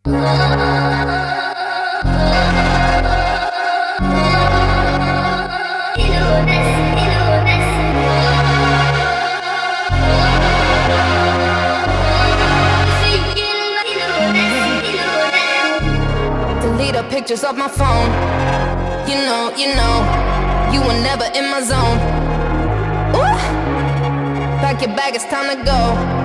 Delete the pictures off my phone. You were never in my zone. Ooh. Pack your bag, it's time to go.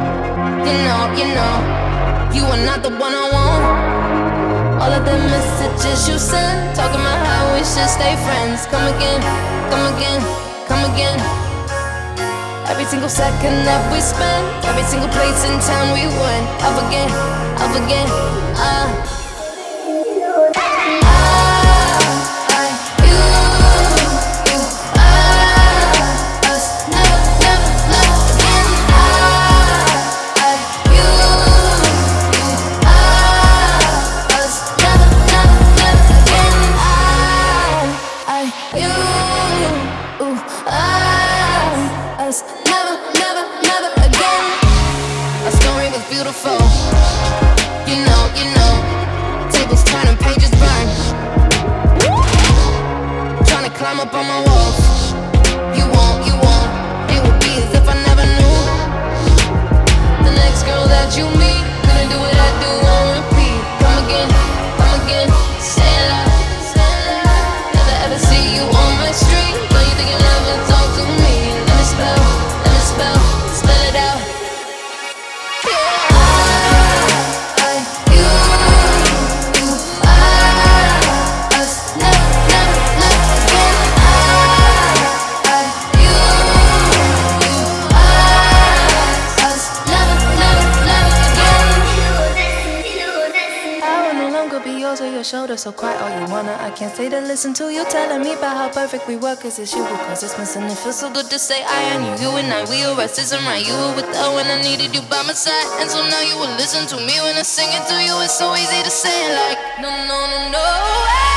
You are not the one I want. All of the messages you sent, talking about how we should stay friends. Come again, come again, come again. Every single second that we spent, every single place in town we went. Up again, up again, beautiful. You know, tables turning, pages burn. Trying to climb up on my walls. You won't. It would be as if I never knew. The next girl that you meet, couldn't do what I do on repeat. Come again, say it loud. Never ever see you on my street. Don't you think you never talk to me? Let me spell it out. Or your shoulder, so cry all you wanna. I can't stay to listen to you telling me about how perfect we were, cause it's you who caused this mess. And it feels so good to say I and you and I, we were racism, right? You were without when I needed you by my side. And so now you will listen to me when I sing it to you. It's so easy to say it like, no.